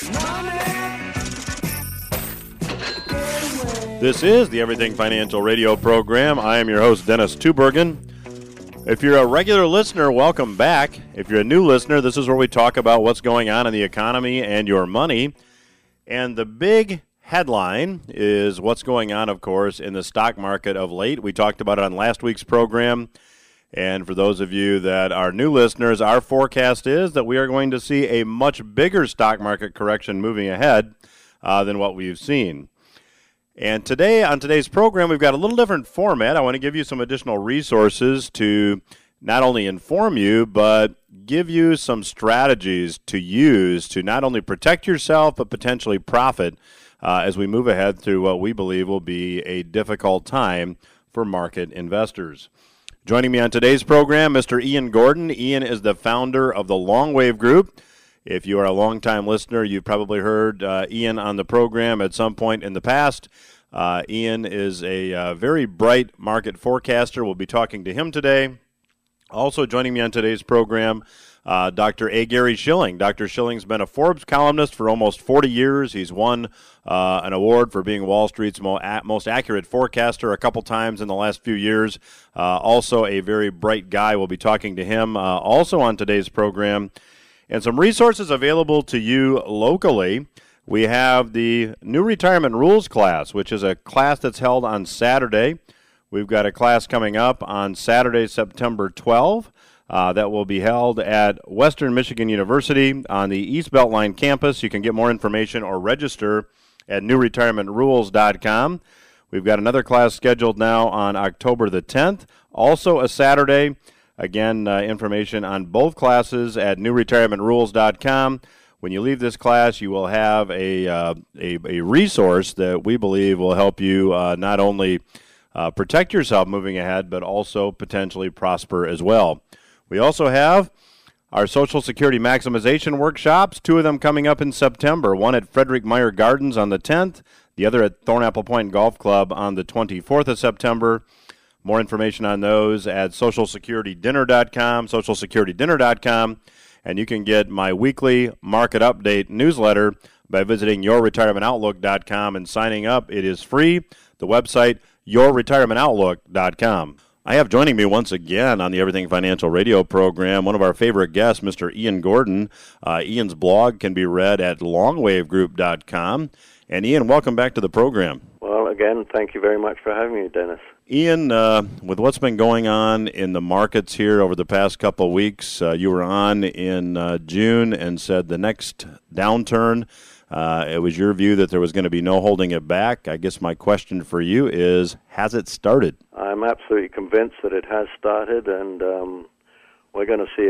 This is the Everything Financial Radio program. I am your host, Dennis Tubbergen. If you're a regular listener, welcome back. If you're a new listener, this is where we talk about what's going on in the economy and your money. And the big headline is what's going on, of course, in the stock market of late. We talked about it on last week's program. And for those of you that are new listeners, our forecast is that we are going to see a much bigger stock market correction moving ahead than what we've seen. And today, on today's program, we've got a little different format. I want to give you some additional resources to not only inform you, but give you some strategies to use to not only protect yourself, but potentially profit as we move ahead through what we believe will be a difficult time for market investors. Joining me on today's program, Mr. Ian Gordon. Ian is the founder of the Long Wave Group. If you are a longtime listener, you've probably heard Ian on the program at some point in the past. Ian is a very bright market forecaster. We'll be talking to him today. Also joining me on today's program, Dr. A. Gary Shilling. Dr. Shilling's been a Forbes columnist for almost 40 years. He's won an award for being Wall Street's most accurate forecaster a couple times in the last few years. Also a very bright guy. We'll be talking to him also on today's program. And some resources available to you locally. We have the New Retirement Rules class, which is a class that's held on Saturday. We've got a class coming up on Saturday, September 12th. That will be held at Western Michigan University on the East Beltline campus. You can get more information or register at newretirementrules.com. We've got another class scheduled now on October the 10th, also a Saturday. Again, information on both classes at newretirementrules.com. When you leave this class, you will have a resource that we believe will help you not only protect yourself moving ahead, but also potentially prosper as well. We also have our Social Security Maximization workshops, two of them coming up in September, one at Frederick Meyer Gardens on the 10th, the other at Thornapple Point Golf Club on the 24th of September. More information on those at socialsecuritydinner.com, socialsecuritydinner.com, and you can get my weekly market update newsletter by visiting yourretirementoutlook.com and signing up. It is free. The website, yourretirementoutlook.com. I have joining me once again on the Everything Financial Radio program one of our favorite guests, Mr. Ian Gordon. Ian's blog can be read at longwavegroup.com. And Ian, welcome back to the program. Well, again, thank you very much for having me, Dennis. Ian, with what's been going on in the markets here over the past couple of weeks, you were on in June and said the next downturn, it was your view that there was going to be no holding it back. I guess my question for you is, has it started? I'm absolutely convinced that it has started, and we're going to see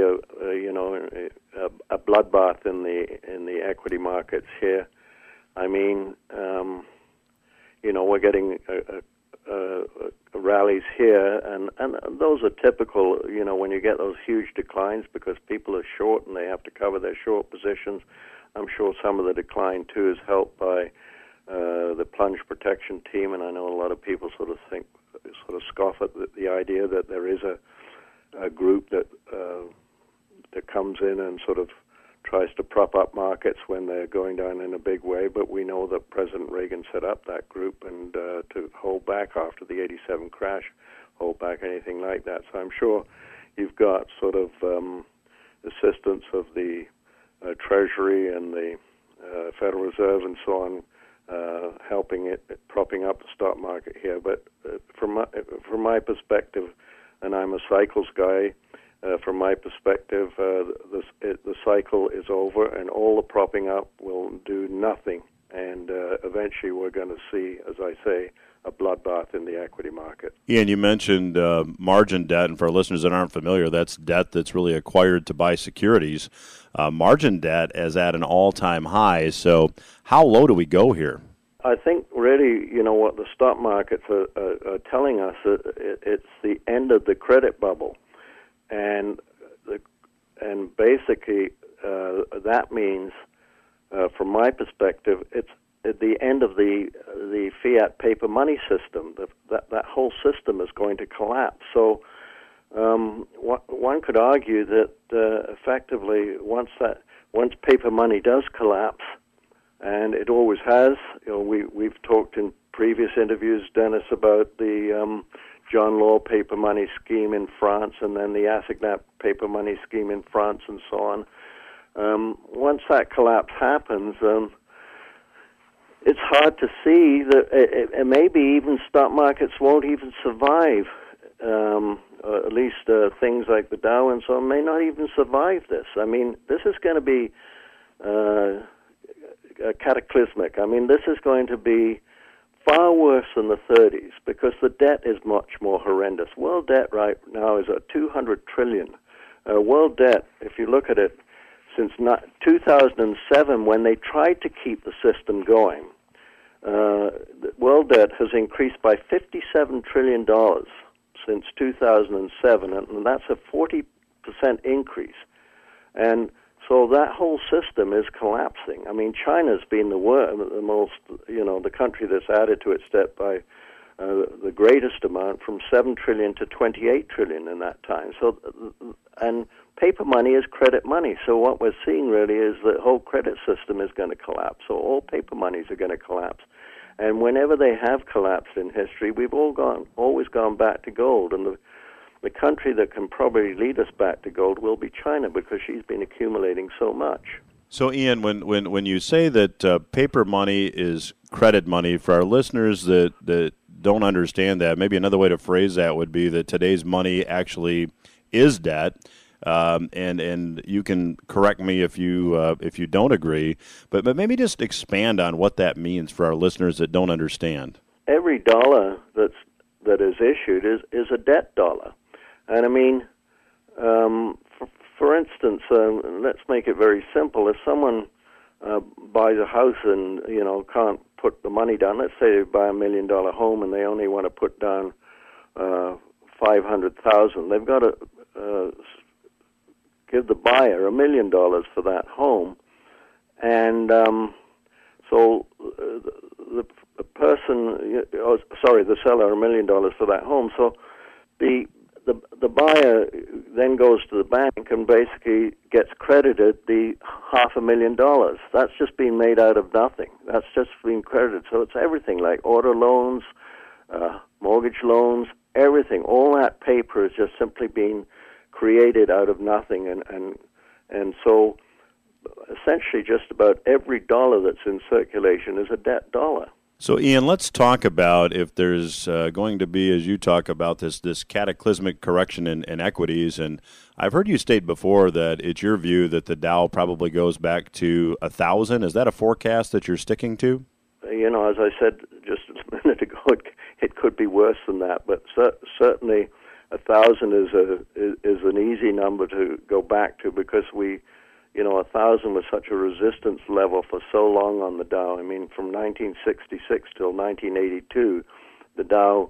a bloodbath in the equity markets here. I mean, we're getting rallies here, and those are typical, when you get those huge declines because people are short and they have to cover their short positions. I'm sure some of the decline, too, is helped by the plunge protection team, and I know a lot of people sort of scoff at the idea that there is a group that comes in and sort of tries to prop up markets when they're going down in a big way, but we know that President Reagan set up that group and to hold back after the 87 crash, hold back anything like that. So I'm sure you've got sort of assistance of the Treasury and the Federal Reserve and so on helping it, propping up the stock market here. But from my perspective, and I'm a cycles guy, from my perspective, the cycle is over, and all the propping up will do nothing. And eventually we're going to see, as I say, a bloodbath in the equity market. Ian, you mentioned margin debt, and for our listeners that aren't familiar, that's debt that's really acquired to buy securities. Margin debt is at an all-time high, so how low do we go here? I think really, what the stock markets are telling us, it's the end of the credit bubble. And basically, that means, from my perspective, it's at the end of the fiat paper money system. That whole system is going to collapse. So one could argue that effectively, once paper money does collapse, and it always has. We've talked in previous interviews, Dennis, about the John Law paper money scheme in France, and then the Assignat paper money scheme in France, and so on. Once that collapse happens, it's hard to see that it maybe even stock markets won't even survive. At least things like the Dow and so on may not even survive this. I mean, this is going to be cataclysmic. I mean, this is going to be far worse than the 30s because the debt is much more horrendous. World debt right now is at $200 trillion. World debt, if you look at it, since 2007, when they tried to keep the system going, world debt has increased by $57 trillion since 2007, and that's a 40% increase. And so that whole system is collapsing. I mean, China's been the most, the country that's added to its debt by the greatest amount, from 7 trillion to 28 trillion in that time. So, and paper money is credit money. So what we're seeing really is the whole credit system is going to collapse. So all paper monies are going to collapse. And whenever they have collapsed in history, we've always gone back to gold. And the country that can probably lead us back to gold will be China, because she's been accumulating so much. So, Ian, when you say that paper money is credit money, for our listeners that don't understand that, maybe another way to phrase that would be that today's money actually is debt. And you can correct me if you don't agree, but maybe just expand on what that means for our listeners that don't understand. Every dollar that is issued is a debt dollar, and I mean, for instance, let's make it very simple. If someone buys a house and can't put the money down, let's say they buy $1 million home and they only want to put down $500,000, they've got to give the buyer $1 million for that home, and so the seller $1 million for that home. So the buyer then goes to the bank and basically gets credited the $500,000. That's just been made out of nothing. That's just been credited. So it's everything like auto loans, mortgage loans, everything. All that paper is just simply being created out of nothing, and so essentially just about every dollar that's in circulation is a debt dollar. So, Ian, let's talk about if there's going to be, as you talk about, this cataclysmic correction in equities. And I've heard you state before that it's your view that the Dow probably goes back to 1,000. Is that a forecast that you're sticking to? As I said just a minute ago, it could be worse than that, but certainly 1,000 is an easy number to go back to, because 1,000 was such a resistance level for so long on the Dow. I mean, from 1966 till 1982, the Dow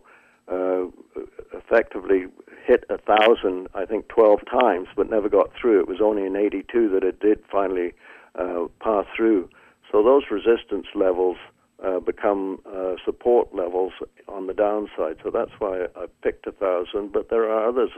effectively hit 1,000, I think, 12 times, but never got through. It was only in 82 that it did finally pass through. So those resistance levels become support levels on the downside. So that's why I picked 1,000. But there are others,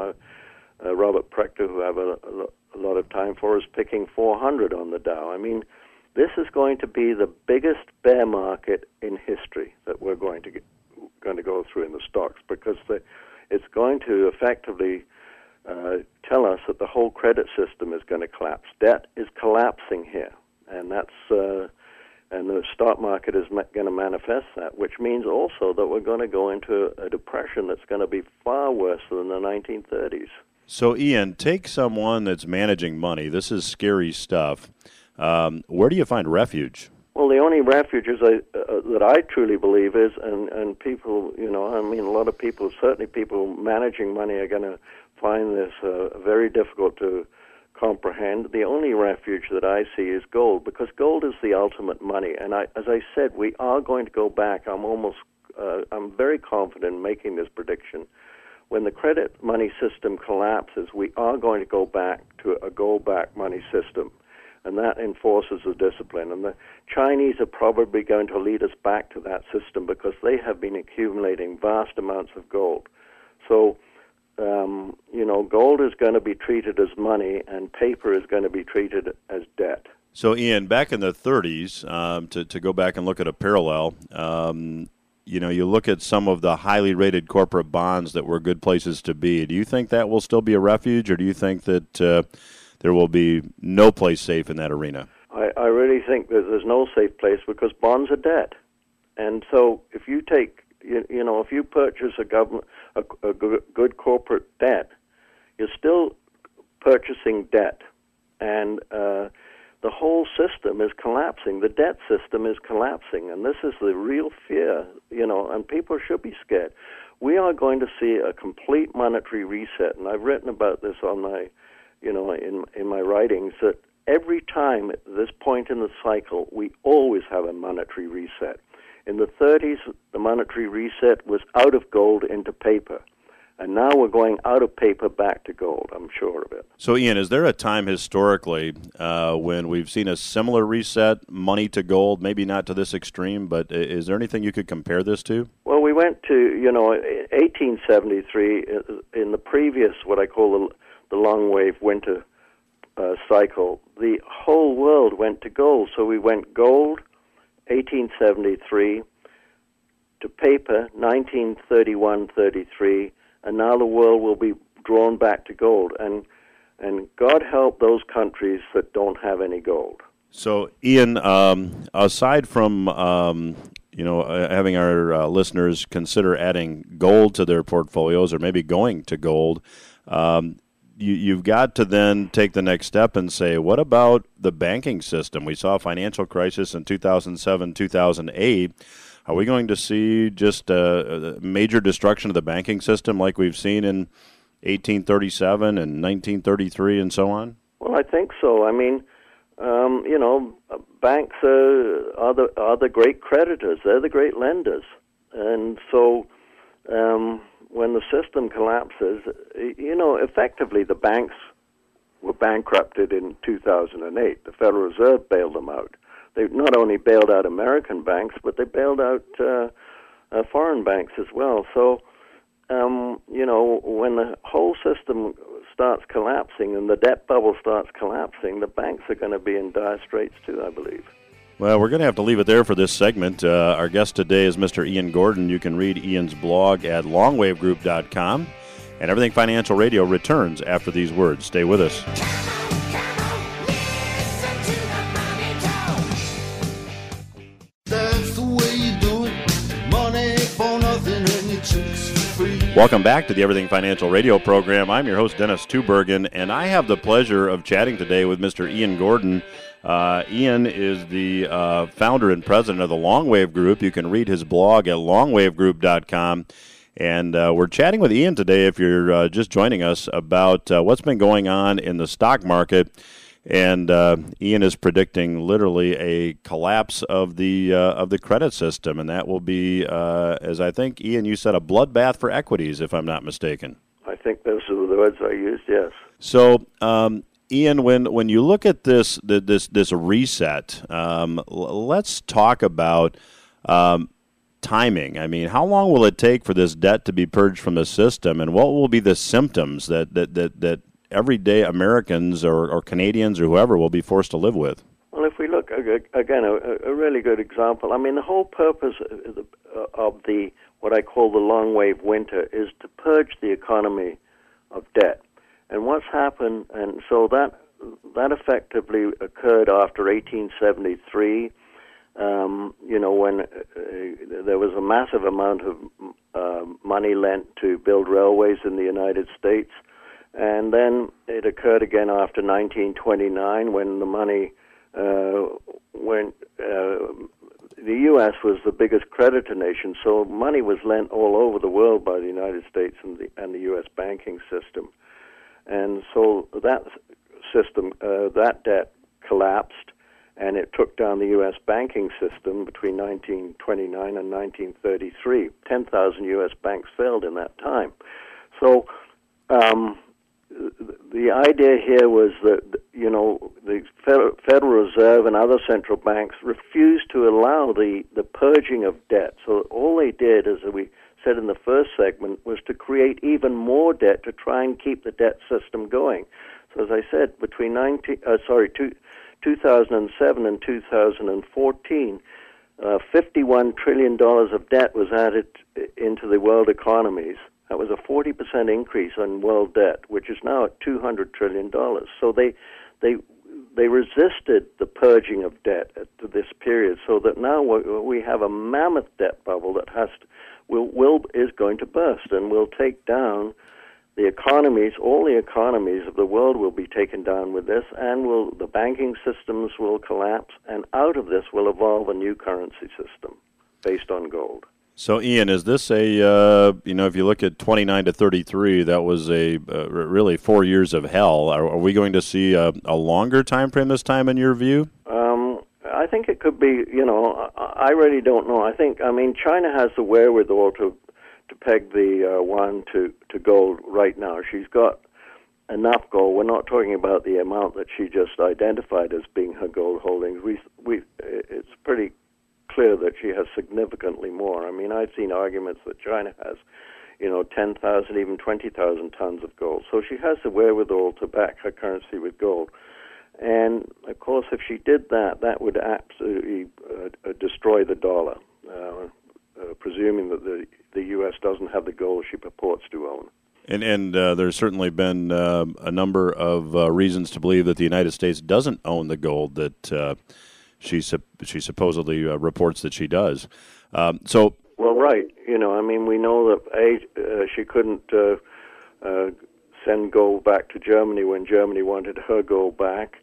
Robert Prechter, who have a lot of time for, is picking 400 on the Dow. I mean, this is going to be the biggest bear market in history that we're going to go through in the stocks, because it's going to effectively tell us that the whole credit system is going to collapse. Debt is collapsing here, and that's and the stock market is going to manifest that, which means also that we're going to go into a depression that's going to be far worse than the 1930s. So, Ian, take someone that's managing money. This is scary stuff. Where do you find refuge? Well, the only refuge that I truly believe is, and people, a lot of people, certainly people managing money, are going to find this very difficult to comprehend. The only refuge that I see is gold, because gold is the ultimate money. And as I said, we are going to go back. I'm very confident in making this prediction. When the credit money system collapses, we are going to go back to a gold-backed money system, and that enforces the discipline. And the Chinese are probably going to lead us back to that system, because they have been accumulating vast amounts of gold. So, gold is going to be treated as money, and paper is going to be treated as debt. So, Ian, back in the 30s, to go back and look at a parallel, you look at some of the highly rated corporate bonds that were good places to be. Do you think that will still be a refuge, or do you think that there will be no place safe in that arena? I really think that there's no safe place because bonds are debt. And so if you take, if you purchase a good corporate debt, you're still purchasing debt. And the whole system is collapsing. The debt system is collapsing, and this is the real fear, and people should be scared. We are going to see a complete monetary reset, and I've written about this on my, in my writings, that every time at this point in the cycle, we always have a monetary reset. In the 30s, the monetary reset was out of gold into paper. And now we're going out of paper back to gold, I'm sure of it. So, Ian, is there a time historically when we've seen a similar reset, money to gold, maybe not to this extreme, but is there anything you could compare this to? Well, we went to, 1873, in the previous, what I call the long wave winter cycle, the whole world went to gold. So we went gold, 1873, to paper, 1931-33, and now the world will be drawn back to gold. And God help those countries that don't have any gold. So, Ian, aside from having our listeners consider adding gold to their portfolios or maybe going to gold, you've got to then take the next step and say, what about the banking system? We saw a financial crisis in 2007, 2008. Are we going to see just a major destruction of the banking system like we've seen in 1837 and 1933 and so on? Well, I think so. I mean, banks are the great creditors. They're the great lenders. And so when the system collapses, effectively the banks were bankrupted in 2008. The Federal Reserve bailed them out. They not only bailed out American banks, but they bailed out foreign banks as well. So, when the whole system starts collapsing and the debt bubble starts collapsing, the banks are going to be in dire straits too, I believe. Well, we're going to have to leave it there for this segment. Our guest today is Mr. Ian Gordon. You can read Ian's blog at longwavegroup.com. And Everything Financial Radio returns after these words. Stay with us. Welcome back to the Everything Financial Radio program. I'm your host, Dennis Tubergen, and I have the pleasure of chatting today with Mr. Ian Gordon. Ian is the founder and president of the Longwave Group. You can read his blog at longwavegroup.com. And we're chatting with Ian today, if you're just joining us, about what's been going on in the stock market. And Ian is predicting literally a collapse of the credit system, and that will be, as I think, Ian, you said, a bloodbath for equities, if I'm not mistaken. I think those are the words I used, yes. So, Ian, when you look at this reset, let's talk about timing. I mean, how long will it take for this debt to be purged from the system, and what will be the symptoms that everyday Americans or Canadians or whoever will be forced to live with? Well, if we look, again, a really good example, I mean, the whole purpose of the what I call the long wave winter is to purge the economy of debt. And what's happened, and so that effectively occurred after 1873, when there was a massive amount of money lent to build railways in the United States. And then it occurred again after 1929 when the money went. The U.S. was the biggest creditor nation, so money was lent all over the world by the United States and the U.S. banking system. And so that system, that debt collapsed, and it took down the U.S. banking system between 1929 and 1933. 10,000 U.S. banks failed in that time. So the idea here was that, the Federal Reserve and other central banks refused to allow the purging of debt. So all they did, as we said in the first segment, was to create even more debt to try and keep the debt system going. So as I said, between 2007 and 2014, $51 trillion of debt was added into the world economies. That was a 40% increase on world debt, which is now at $200 trillion. So they resisted the purging of debt at this period, so that now we have a mammoth debt bubble that is going to burst and will take down the economies. All the economies of the world will be taken down with this, and the banking systems will collapse, and out of this will evolve a new currency system based on gold. So, Ian, is this if you look at 29 to 33, that was really 4 years of hell. Are we going to see a longer time frame this time, in your view? I think it could be, I really don't know. China has the wherewithal to peg the yuan to gold right now. She's got enough gold. We're not talking about the amount that she just identified as being her gold holdings. It's pretty clear that she has significantly more. I've seen arguments that China has, 10,000, even 20,000 tons of gold. So she has the wherewithal to back her currency with gold. And, of course, if she did that, that would absolutely destroy the dollar, presuming that the U.S. doesn't have the gold she purports to own. And there's certainly been a number of reasons to believe that the United States doesn't own the gold that she supposedly reports that she does. Well, right. We know that she couldn't send gold back to Germany when Germany wanted her gold back.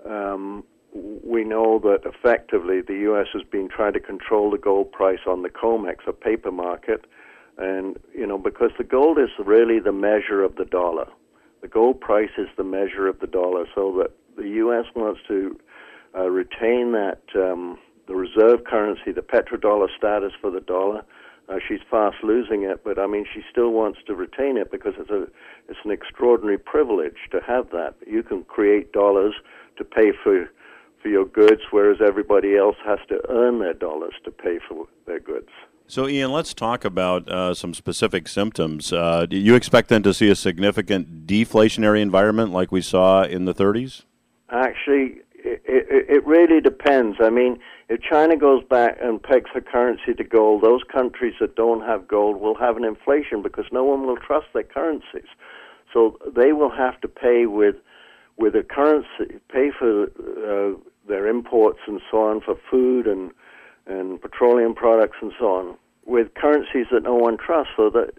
We know that effectively the U.S. has been trying to control the gold price on the COMEX, a paper market, and because the gold is really the measure of the dollar. The gold price is the measure of the dollar, so that the U.S. wants to retain that the reserve currency, the petrodollar status for the dollar. She's fast losing it, but she still wants to retain it because it's an extraordinary privilege to have that. You can create dollars to pay for your goods, whereas everybody else has to earn their dollars to pay for their goods. So, Ian, let's talk about some specific symptoms. Do you expect then to see a significant deflationary environment like we saw in the 30s? Actually, it really depends. If China goes back and pegs her currency to gold, those countries that don't have gold will have an inflation because no one will trust their currencies. So they will have to pay with a currency, pay for their imports and so on, for food and petroleum products and so on, with currencies that no one trusts, so that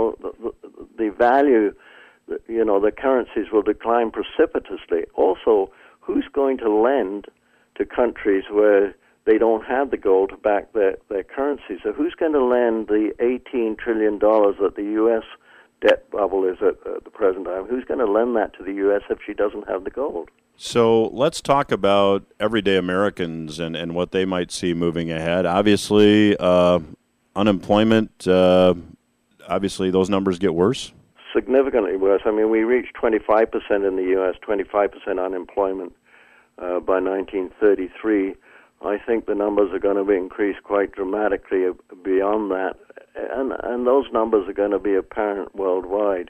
the value, the currencies will decline precipitously. Also, who's going to lend to countries where they don't have the gold to back their currency? So who's going to lend the $18 trillion that the U.S. debt bubble is at the present time? Who's going to lend that to the U.S. if she doesn't have the gold? So let's talk about everyday Americans and what they might see moving ahead. Obviously, unemployment, obviously those numbers get worse. Significantly worse. We reached 25% in the U.S., 25% unemployment by 1933. I think the numbers are going to be increased quite dramatically beyond that, and those numbers are going to be apparent worldwide.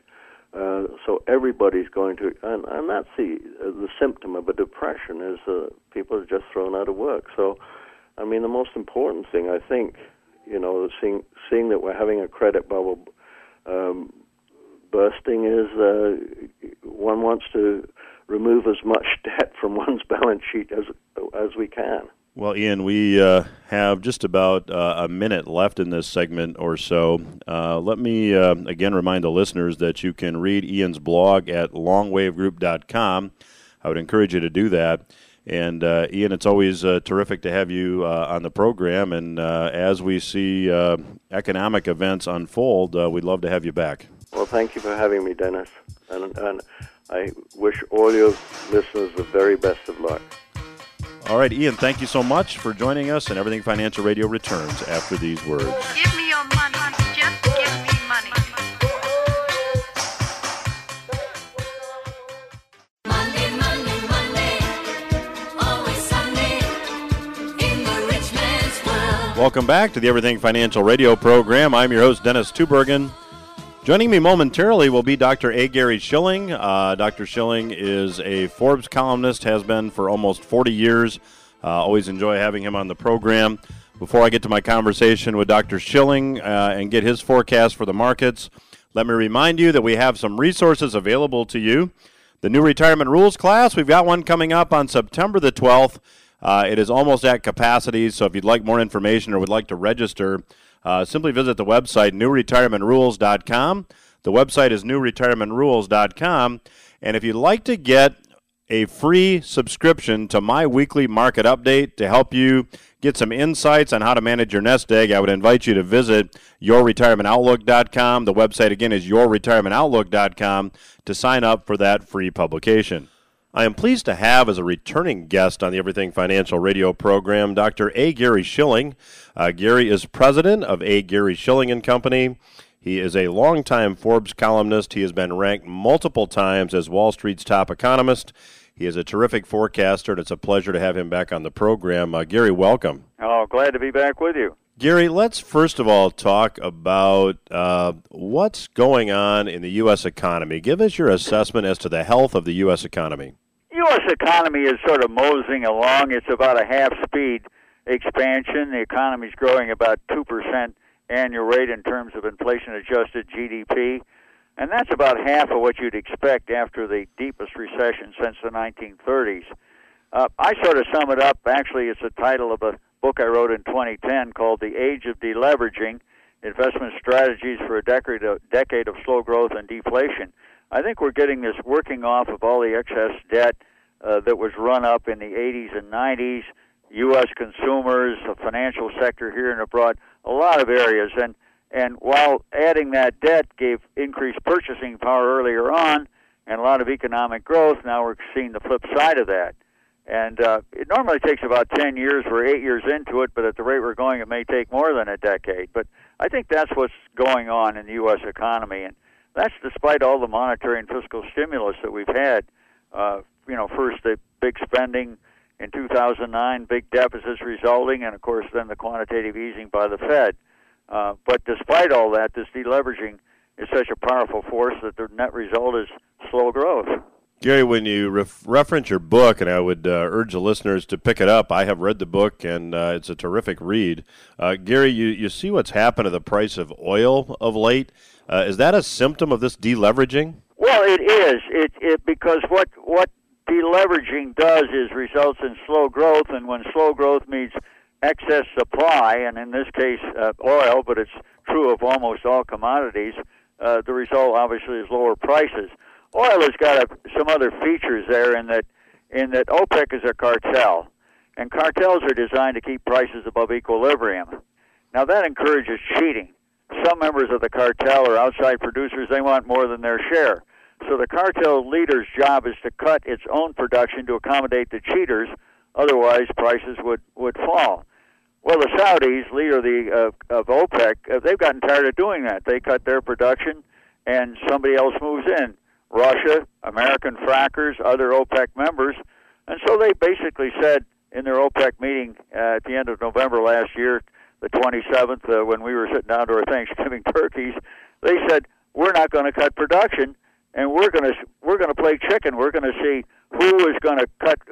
So everybody's going to, and that's the symptom of a depression, is people are just thrown out of work. So, the most important thing, I think, seeing that we're having a credit bubble bursting is one wants to remove as much debt from one's balance sheet as we can. Well, Ian, we have just about a minute left in this segment or so. Let me again remind the listeners that you can read Ian's blog at longwavegroup.com. I would encourage you to do that. And Ian, it's always terrific to have you on the program. And as we see economic events unfold, we'd love to have you back. Well, thank you for having me, Dennis. And I wish all your listeners the very best of luck. All right, Ian, thank you so much for joining us, and Everything Financial Radio returns after these words. Give me your money, just give me money. Monday, Monday, Monday, always Sunday, in the rich man's world. Welcome back to the Everything Financial Radio program. I'm your host, Dennis Tubergen. Joining me momentarily will be Dr. A. Gary Shilling. Dr. Shilling is a Forbes columnist, has been for almost 40 years. Always enjoy having him on the program. Before I get to my conversation with Dr. Shilling and get his forecast for the markets, let me remind you that we have some resources available to you. The new Retirement Rules class, we've got one coming up on September the 12th. It is almost at capacity, so if you'd like more information or would like to register, simply visit the website, newretirementrules.com. The website is newretirementrules.com. And if you'd like to get a free subscription to my weekly market update to help you get some insights on how to manage your nest egg, I would invite you to visit yourretirementoutlook.com. The website, again, is yourretirementoutlook.com to sign up for that free publication. I am pleased to have as a returning guest on the Everything Financial radio program, Dr. A. Gary Shilling. Gary is president of A. Gary Shilling & Company. He is a longtime Forbes columnist. He has been ranked multiple times as Wall Street's top economist. He is a terrific forecaster, and it's a pleasure to have him back on the program. Gary, welcome. Oh, glad to be back with you. Gary, let's first of all talk about what's going on in the U.S. economy. Give us your assessment as to the health of the U.S. economy. U.S. economy is sort of moseying along. It's about a half-speed expansion. The economy is growing about 2% annual rate in terms of inflation-adjusted GDP, and that's about half of what you'd expect after the deepest recession since the 1930s. I sort of sum it up. Actually, it's the title of a book I wrote in 2010 called The Age of Deleveraging, Investment Strategies for a Decade of Slow Growth and Deflation. I think we're getting this working off of all the excess debt that was run up in the 80s and 90s, U.S. consumers, the financial sector here and abroad, a lot of areas. And while adding that debt gave increased purchasing power earlier on and a lot of economic growth, now we're seeing the flip side of that. And it normally takes about 10 years. We're 8 years into it, but at the rate we're going, it may take more than a decade. But I think that's what's going on in the U.S. economy, and that's despite all the monetary and fiscal stimulus that we've had. First the big spending in 2009, big deficits resulting, and of course then the quantitative easing by the Fed. But despite all that, this deleveraging is such a powerful force that the net result is slow growth. Gary, when you reference your book, and I would urge the listeners to pick it up, I have read the book, and it's a terrific read. Gary, you see what's happened to the price of oil of late. Is that a symptom of this deleveraging? Well, it is. Because what deleveraging does is results in slow growth, and when slow growth means excess supply, and in this case oil, but it's true of almost all commodities, the result obviously is lower prices. Oil has got some other features there in that OPEC is a cartel, and cartels are designed to keep prices above equilibrium. Now that encourages cheating. Some members of the cartel are outside producers. They want more than their share. So the cartel leader's job is to cut its own production to accommodate the cheaters. Otherwise, prices would fall. Well, the Saudis, leader of OPEC, they've gotten tired of doing that. They cut their production, and somebody else moves in. Russia, American frackers, other OPEC members. And so they basically said in their OPEC meeting at the end of November last year, the 27th, when we were sitting down to our Thanksgiving turkeys, they said, we're not going to cut production, and we're going to play chicken. We're going to see who is going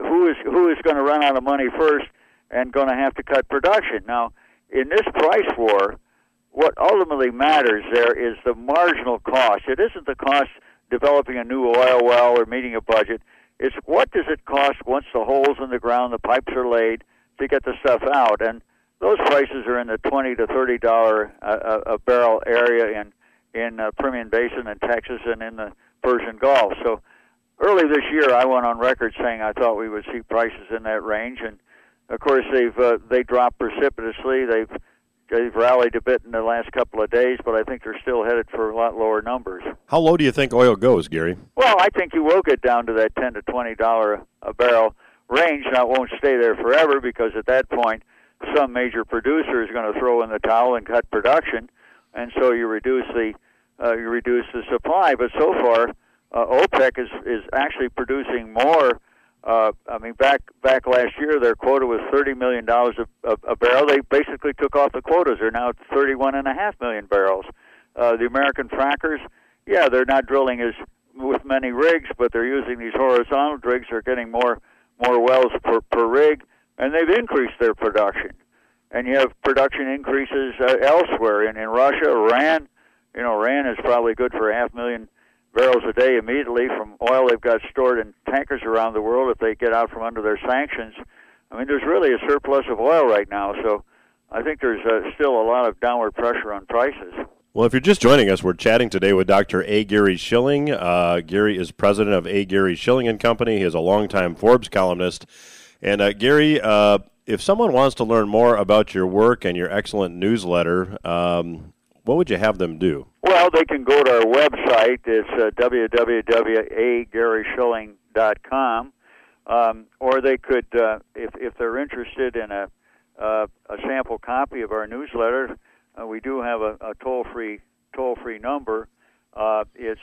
to run out of money first and going to have to cut production. Now, in this price war, what ultimately matters there is the marginal cost. It isn't the cost developing a new oil well or meeting a budget. It's what does it cost once the holes in the ground, the pipes are laid to get the stuff out. And those prices are in the $20 to $30 a barrel area in Permian Basin in Texas and in the Persian Gulf. So early this year, I went on record saying I thought we would see prices in that range, and of course they dropped precipitously. They've rallied a bit in the last couple of days, but I think they're still headed for a lot lower numbers. How low do you think oil goes, Gary? Well, I think you will get down to that $10 to $20 a barrel range. Now, it won't stay there forever because at that point, some major producer is going to throw in the towel and cut production, and so you reduce the supply. But so far, OPEC is actually producing more. Back last year, their quota was $30 million a barrel. They basically took off the quotas. They're now at 31.5 million barrels. The American frackers, yeah, they're not drilling as with many rigs, but they're using these horizontal rigs. They're getting more wells per rig, and they've increased their production. And you have production increases elsewhere in Russia, Iran. You know, Iran is probably good for 500,000 barrels a day immediately from oil they've got stored in tankers around the world if they get out from under their sanctions. I mean, there's really a surplus of oil right now, so I think there's still a lot of downward pressure on prices. Well, if you're just joining us, we're chatting today with Dr. A. Gary Shilling. Gary is president of A. Gary Shilling and Company. He is a longtime Forbes columnist. And Gary, if someone wants to learn more about your work and your excellent newsletter, what would you have them do? Well, they can go to our website. It's www.agaryshilling.com. Or they could, if they're interested in a sample copy of our newsletter, we do have a toll-free number. It's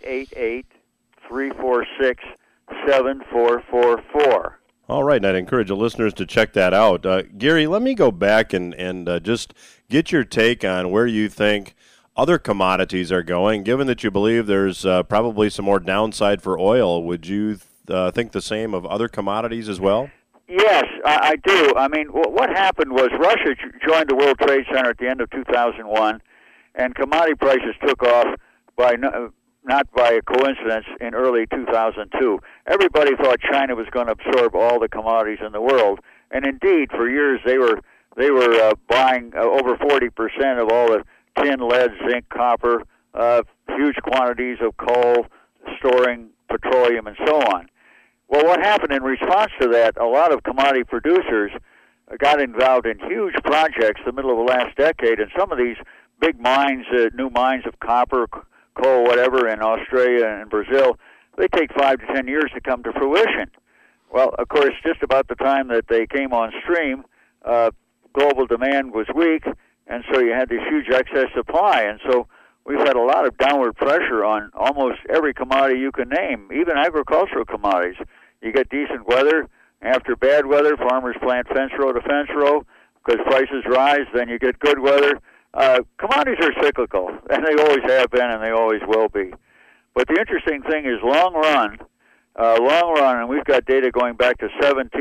888-346-7444. All right, and I'd encourage the listeners to check that out. Gary, let me go back and just get your take on where you think other commodities are going. Given that you believe there's probably some more downside for oil, would you think the same of other commodities as well? Yes, I do. I mean, what happened was Russia joined the World Trade Center at the end of 2001, and commodity prices took off by not by a coincidence in early 2002. Everybody thought China was going to absorb all the commodities in the world, and indeed, for years they were buying over 40% of all the tin, lead, zinc, copper, huge quantities of coal, storing petroleum, and so on. Well, what happened in response to that, a lot of commodity producers got involved in huge projects the middle of the last decade, and some of these big mines, new mines of copper, coal, whatever, in Australia and Brazil, they take 5 to 10 years to come to fruition. Well, of course, just about the time that they came on stream, global demand was weak, and so you had this huge excess supply, and so we've had a lot of downward pressure on almost every commodity you can name, even agricultural commodities. You get decent weather. After bad weather, farmers plant fence row to fence row because prices rise. Then you get good weather. Commodities are cyclical, and they always have been, and they always will be. But the interesting thing is long run, and we've got data going back to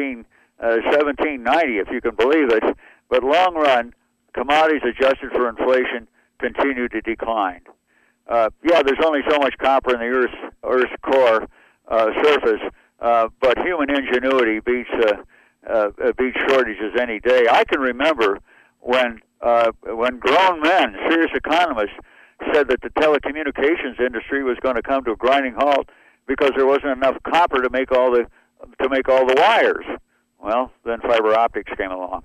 1790, if you can believe it. But long run, commodities adjusted for inflation continue to decline. Yeah, there's only so much copper in the Earth's core surface, but human ingenuity beats shortages any day. I can remember when grown men, serious economists, said that the telecommunications industry was going to come to a grinding halt because there wasn't enough copper to make all the wires. Well, then fiber optics came along.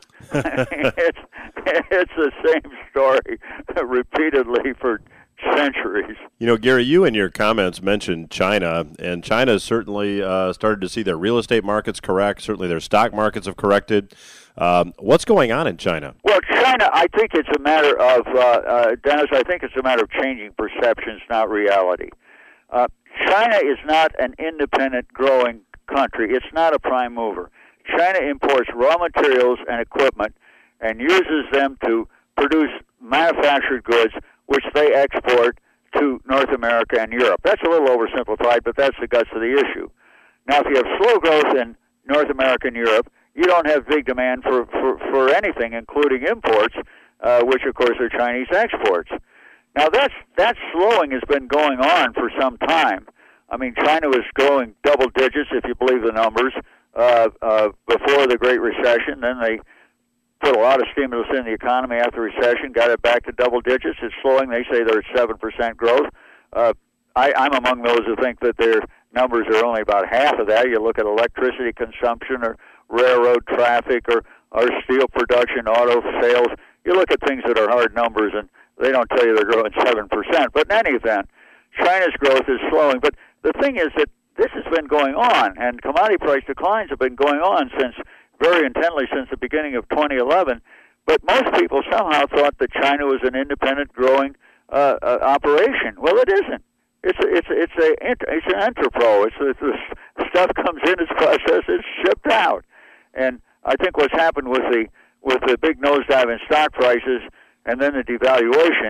It's the same story repeatedly for centuries. You know, Gary, you in your comments mentioned China, and China has certainly started to see their real estate markets correct. Certainly their stock markets have corrected. What's going on in China? Well, China, I think it's a matter of, Dennis, I think it's a matter of changing perceptions, not reality. China is not an independent growing country. It's not a prime mover. China imports raw materials and equipment and uses them to produce manufactured goods, which they export to North America and Europe. That's a little oversimplified, but that's the guts of the issue. Now, if you have slow growth in North America and Europe, you don't have big demand for anything, including imports, which, of course, are Chinese exports. Now, that slowing has been going on for some time. I mean, China was growing double digits, if you believe the numbers, before the Great Recession. Then they put a lot of stimulus in the economy after the recession, got it back to double digits. It's slowing. They say they're at 7% growth. I'm among those who think that their numbers are only about half of that. You look at electricity consumption or railroad traffic or steel production, auto sales. You look at things that are hard numbers, and they don't tell you they're growing 7%. But in any event, China's growth is slowing. But the thing is that this has been going on, and commodity price declines have been going on very intently since the beginning of 2011. But most people somehow thought that China was an independent growing operation. Well, it isn't. It's an entrepot. The stuff comes in, it's processed, it's shipped out. And I think what's happened with the big nosedive in stock prices and then the devaluation,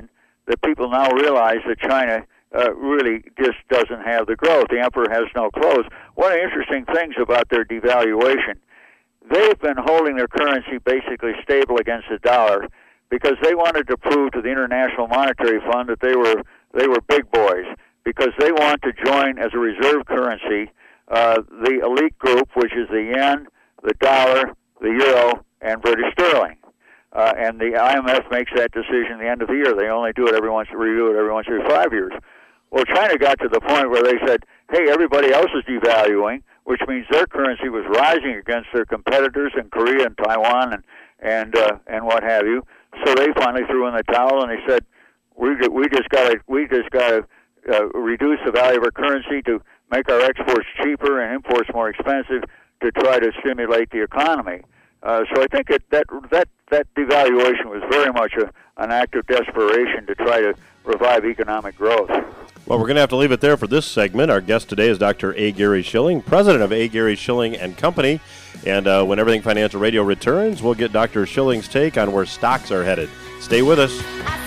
that people now realize that China really just doesn't have the growth. The emperor has no clothes. One of the interesting things about their devaluation, they've been holding their currency basically stable against the dollar because they wanted to prove to the International Monetary Fund that they were big boys, because they want to join as a reserve currency the elite group, which is the yen, the dollar, the euro, and British sterling. And the IMF makes that decision at the end of the year. They only do it review it every once every 5 years. Well, China got to the point where they said, hey, everybody else is devaluing, which means their currency was rising against their competitors in Korea and Taiwan and what have you. So they finally threw in the towel and they said, we just got to reduce the value of our currency to make our exports cheaper and imports more expensive to try to stimulate the economy. So I think that devaluation was very much an act of desperation to try to revive economic growth. Well, we're going to have to leave it there for this segment. Our guest today is Dr. A. Gary Shilling, president of A. Gary Shilling and Company. And when Everything Financial Radio returns, we'll get Dr. Shilling's take on where stocks are headed. Stay with us.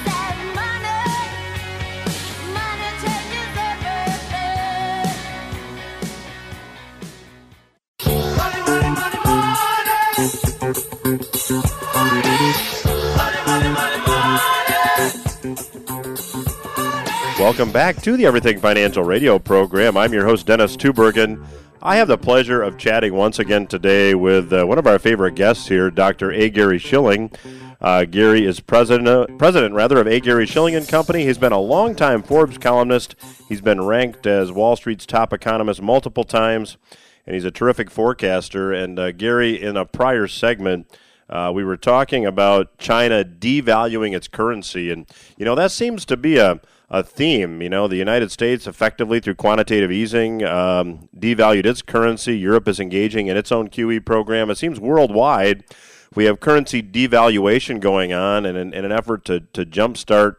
Welcome back to the Everything Financial Radio program. I'm your host, Dennis Tubergen. I have the pleasure of chatting once again today with one of our favorite guests here, Dr. A. Gary Shilling. Gary is president of A. Gary Shilling and Company. He's been a longtime Forbes columnist. He's been ranked as Wall Street's top economist multiple times, and he's a terrific forecaster. And Gary, in a prior segment, we were talking about China devaluing its currency, and that seems to be a theme. The United States effectively through quantitative easing devalued its currency. Europe is engaging in its own QE program. It seems worldwide we have currency devaluation going on in an effort to jumpstart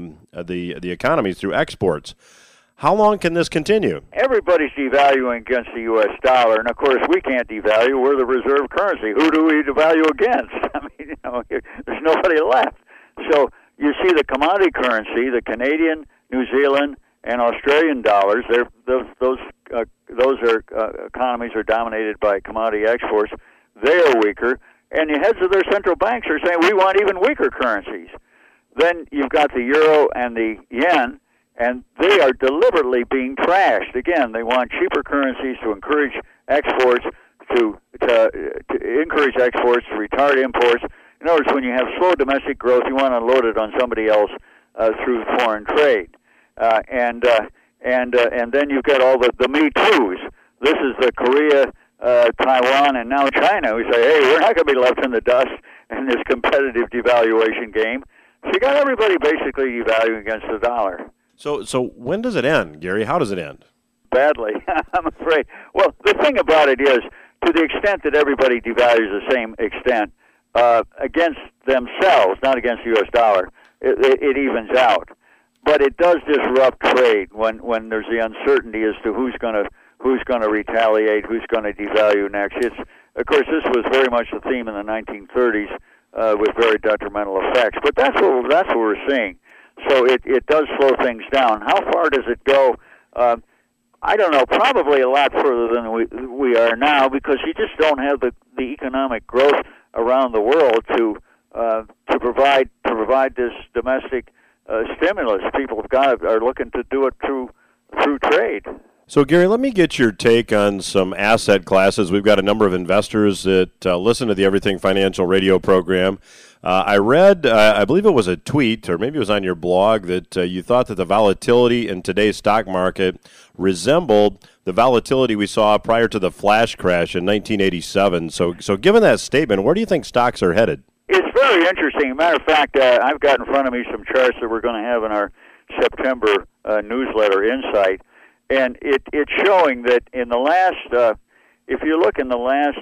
the economies through exports. How long can this continue? Everybody's devaluing against the U.S. dollar, and of course we can't devalue. We're the reserve currency. Who do we devalue against? I mean, there's nobody left. So you see the commodity currency, the Canadian, New Zealand, and Australian dollars. Those economies are dominated by commodity exports. They are weaker, and the heads of their central banks are saying we want even weaker currencies. Then you've got the euro and the yen, and they are deliberately being trashed. Again, they want cheaper currencies to encourage exports, to encourage exports, to retard imports. In other words, when you have slow domestic growth, you want to load it on somebody else through foreign trade, and then you've got all the Me Too's. This is the Korea, Taiwan, and now China, who say, hey, we're not going to be left in the dust in this competitive devaluation game. So you got everybody basically devaluing against the dollar. So when does it end, Gary? How does it end? Badly, I'm afraid. Well, the thing about it is, to the extent that everybody devalues the same extent, against themselves, not against the U.S. dollar, it evens out. But it does disrupt trade when there's the uncertainty as to who's going to retaliate, who's going to devalue next. Of course, this was very much the theme in the 1930s with very detrimental effects. But that's what we're seeing. So it does slow things down. How far does it go? I don't know. Probably a lot further than we are now, because you just don't have the economic growth around the world to provide this domestic stimulus. People are looking to do it through trade. So, Gary, let me get your take on some asset classes. We've got a number of investors that listen to the Everything Financial Radio program. I read, I believe it was a tweet, or maybe it was on your blog, that you thought that the volatility in today's stock market resembled the volatility we saw prior to the flash crash in 1987. So given that statement, where do you think stocks are headed? It's very interesting. Matter of fact, I've got in front of me some charts that we're going to have in our September newsletter, Insight. And it's showing that in the last, if you look in the last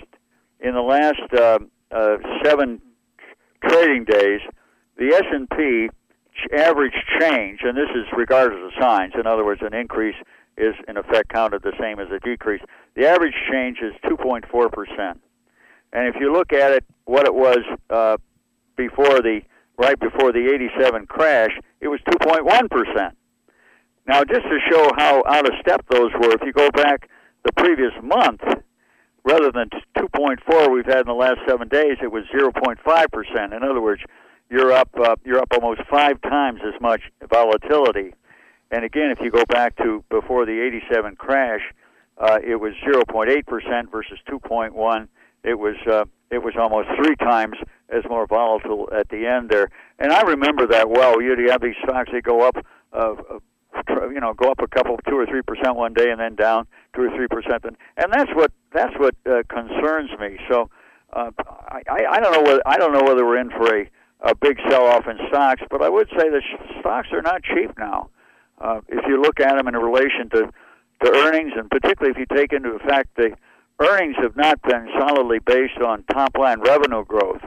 7 trading days, the S&P average change, and this is regardless of signs. In other words, an increase is in effect counted the same as a decrease. The average change is 2.4%. And if you look at it, what it was right before the 87 crash, it was 2.1%. Now, just to show how out of step those were, if you go back the previous month, rather than 2.4 we've had in the last 7 days, it was 0.5%. In other words, you're up almost 5 times as much volatility. And again, if you go back to before the '87 crash, it was 0.8% versus 2.1. It was almost 3 times as more volatile at the end there. And I remember that well. You have these stocks that go up, go up a couple, 2 or 3% one day, and then down 2 or 3%. And that's what concerns me. So I don't know whether we're in for a big sell-off in stocks, but I would say the stocks are not cheap now. If you look at them in relation to earnings, and particularly if you take into effect the earnings have not been solidly based on top-line revenue growth.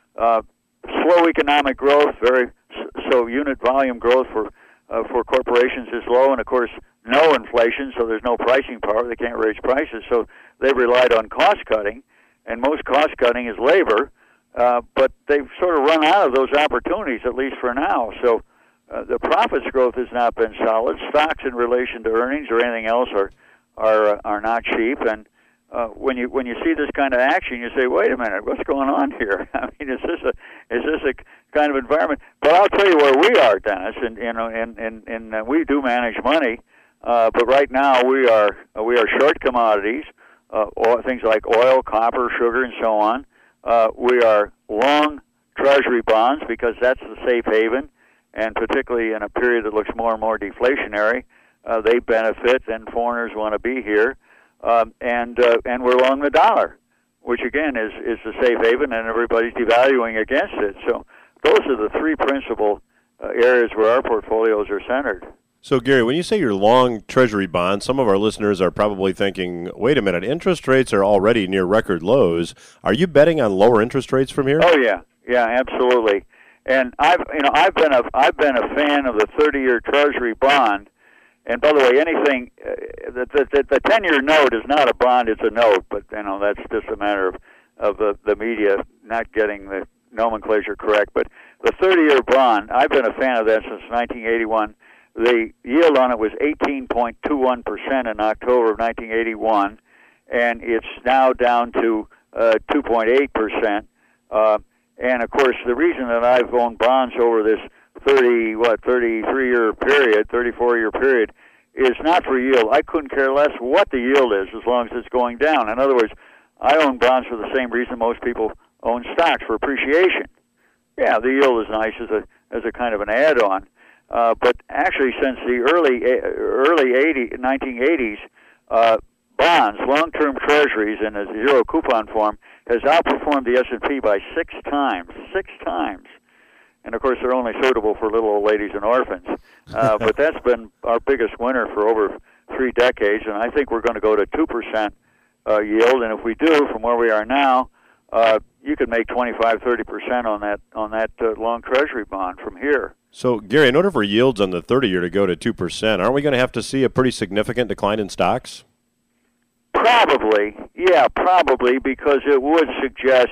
Slow economic growth, so unit volume growth for corporations is low, and of course no inflation, so there's no pricing power. They can't raise prices, so they've relied on cost cutting, and most cost cutting is labor. But they've sort of run out of those opportunities, at least for now. So the profits growth has not been solid. Stocks in relation to earnings or anything else are not cheap. And when you see this kind of action, you say, "Wait a minute, what's going on here?" I mean, is this a kind of environment? But I'll tell you where we are, Dennis, and we do manage money. But right now we are short commodities, things like oil, copper, sugar, and so on. We are long Treasury bonds because that's the safe haven, and particularly in a period that looks more and more deflationary, they benefit, and foreigners want to be here. And we're long the dollar, which again is the safe haven, and everybody's devaluing against it. So those are the 3 principal areas where our portfolios are centered. So, Gary, when you say you're long Treasury bonds, some of our listeners are probably thinking, wait a minute, interest rates are already near record lows. Are you betting on lower interest rates from here? Oh, yeah, absolutely. And I've been a fan of the 30-year Treasury bond. And by the way, anything the 10-year note is not a bond; it's a note. But that's just a matter of the media not getting the nomenclature correct. But the 30-year bond, I've been a fan of that since 1981. The yield on it was 18.21% in October of 1981, and it's now down to 2.8%. And of course, the reason that I've owned bonds over this 33-year period, 34-year period, is not for yield. I couldn't care less what the yield is as long as it's going down. In other words, I own bonds for the same reason most people own stocks, for appreciation. Yeah, the yield is nice as a kind of an add-on. But actually, since the early 1980s, bonds, long-term treasuries in a zero coupon form, has outperformed the S&P by 6 times. 6 times. And of course, they're only suitable for little old ladies and orphans. But that's been our biggest winner for over 3 decades, and I think we're going to go to 2% yield. And if we do, from where we are now, you could make 25-30% on that long treasury bond from here. So, Gary, in order for yields on the 30-year to go to 2%, aren't we going to have to see a pretty significant decline in stocks? Probably, because it would suggest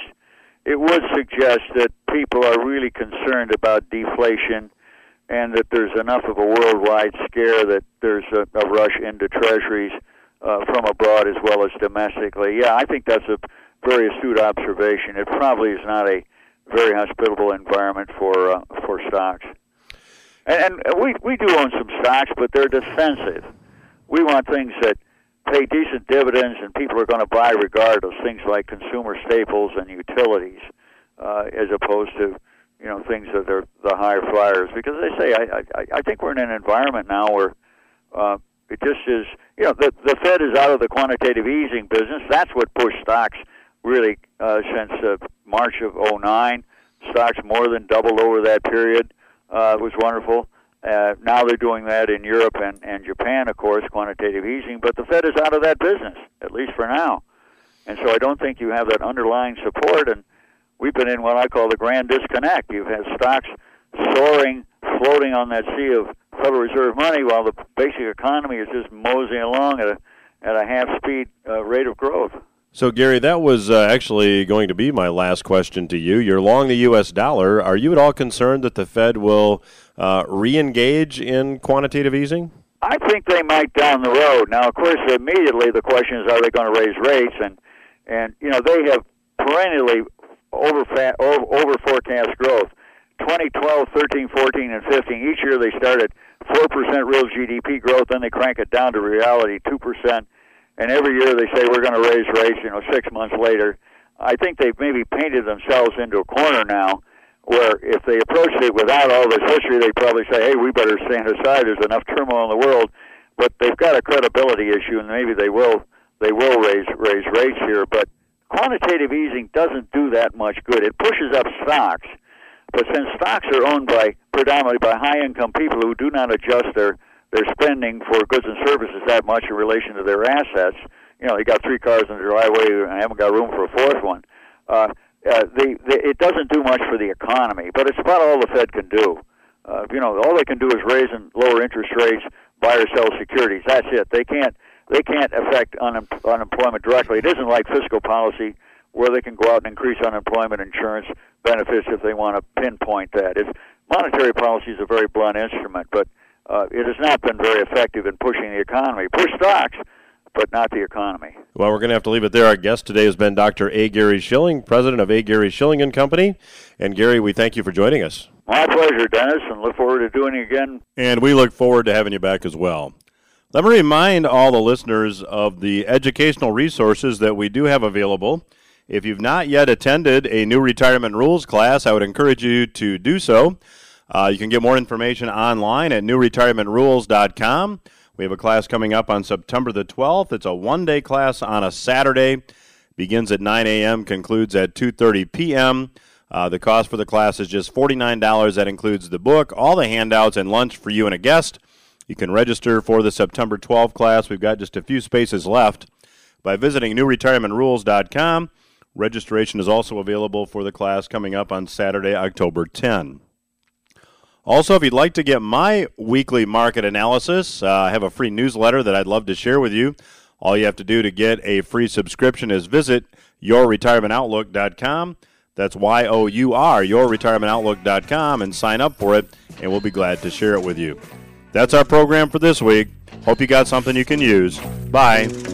that people are really concerned about deflation, and that there's enough of a worldwide scare that there's a rush into treasuries from abroad as well as domestically. Yeah, I think that's a very astute observation. It probably is not a very hospitable environment for stocks. And we do own some stocks, but they're defensive. We want things that pay decent dividends and people are going to buy regardless, things like consumer staples and utilities, as opposed to things that are the high flyers. Because they say, I think we're in an environment now where it just is, the Fed is out of the quantitative easing business. That's what pushed stocks really since March of 2009. Stocks more than doubled over that period. It was wonderful. Now they're doing that in Europe and Japan, of course, quantitative easing, but the Fed is out of that business, at least for now. And so I don't think you have that underlying support, and we've been in what I call the grand disconnect. You've had stocks soaring, floating on that sea of Federal Reserve money, while the basic economy is just moseying along at a half-speed rate of growth. So, Gary, that was actually going to be my last question to you. You're long the U.S. dollar. Are you at all concerned that the Fed will re-engage in quantitative easing? I think they might down the road. Now, of course, immediately the question is, are they going to raise rates? And you know, they have perennially over forecast growth. 2012, 13, 14, and 15. Each year they started 4% real GDP growth, then they crank it down to reality 2%. And every year they say we're going to raise rates, 6 months later. I think they've maybe painted themselves into a corner now where if they approached it without all this history, they'd probably say, hey, we better stand aside. There's enough turmoil in the world. But they've got a credibility issue, and maybe they will raise rates here. But quantitative easing doesn't do that much good. It pushes up stocks. But since stocks are owned predominantly by high-income people who do not adjust their spending for goods and services that much in relation to their assets, they got 3 cars in the driveway and haven't got room for a 4th one. It doesn't do much for the economy, but it's about all the Fed can do. All they can do is raise and lower interest rates, buy or sell securities. That's it. They can't affect unemployment directly. It isn't like fiscal policy where they can go out and increase unemployment insurance benefits if they want to pinpoint that. Monetary policy is a very blunt instrument, but it has not been very effective in pushing the economy. Push stocks, but not the economy. Well, we're going to have to leave it there. Our guest today has been Dr. A. Gary Shilling, president of A. Gary Shilling & Company. And, Gary, we thank you for joining us. My pleasure, Dennis, and look forward to doing it again. And we look forward to having you back as well. Let me remind all the listeners of the educational resources that we do have available. If you've not yet attended a new retirement rules class, I would encourage you to do so. You can get more information online at newretirementrules.com. We have a class coming up on September the 12th. It's a one-day class on a Saturday. Begins at 9 a.m., concludes at 2:30 p.m. The cost for the class is just $49. That includes the book, all the handouts, and lunch for you and a guest. You can register for the September 12th class. We've got just a few spaces left by visiting newretirementrules.com. Registration is also available for the class coming up on Saturday, October 10. Also, if you'd like to get my weekly market analysis, I have a free newsletter that I'd love to share with you. All you have to do to get a free subscription is visit yourretirementoutlook.com. That's Y-O-U-R, yourretirementoutlook.com, and sign up for it, and we'll be glad to share it with you. That's our program for this week. Hope you got something you can use. Bye.